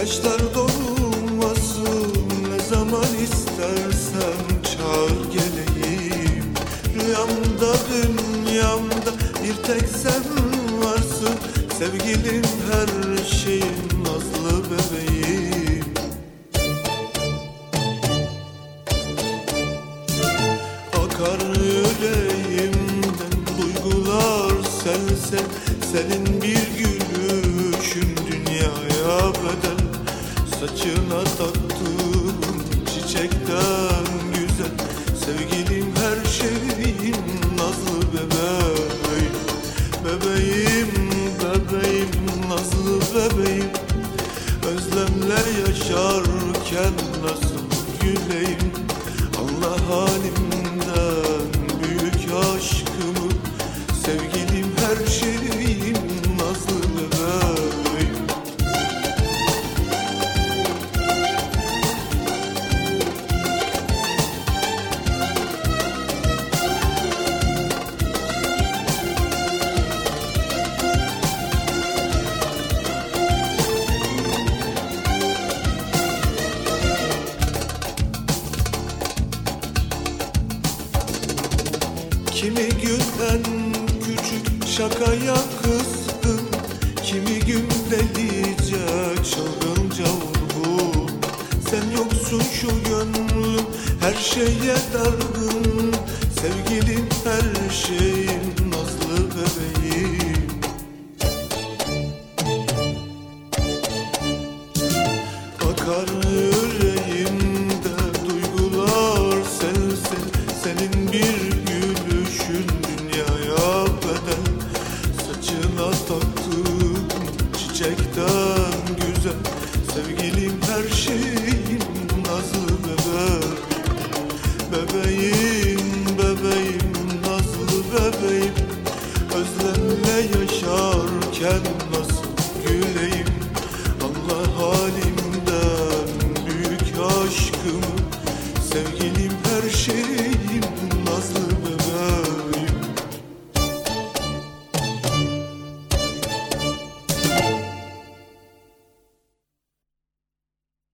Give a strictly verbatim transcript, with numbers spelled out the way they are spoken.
Yaşlar dolmasın, ne zaman istersen çağır geleyim. Rüyamda dünyamda bir tek sen varsın, sevgilim her şeyim, nazlı bebeğim. Akar yüreğimden duygular sel sel, senin bir gülüşün dünyaya bedel. Saçına taktığım çiçekten güzel, sevgilim her şeyim, nazlı bebeğim. Bebeğim, bebeğim, nazlı bebeğim. Özlemle yaşarken nasıl güleyim. Allah halimden büyük aşkımı, sevgilim her şeyim, nazlı bebeğim. Kimi gün en küçük şakaya kızdım, kimi gün delice çılgınca vurgun. Sen yoksun şu gönlüm her şeye dargın, sevgilim her şeyim, nazlı bebeğim. Akar yüreğimde duygular sel sel, senin bir gülüşün dünyaya bedel. Saçına taktığım çiçekten güzel, sevgilim her şeyim, nazlı bebeğim. Bebeğim, bebeğim, nazlı bebeğim. Özlemle yaşarken nasıl güleyim. Allah halimden büyük aşkımı, sevgilim her şeyim, nazlı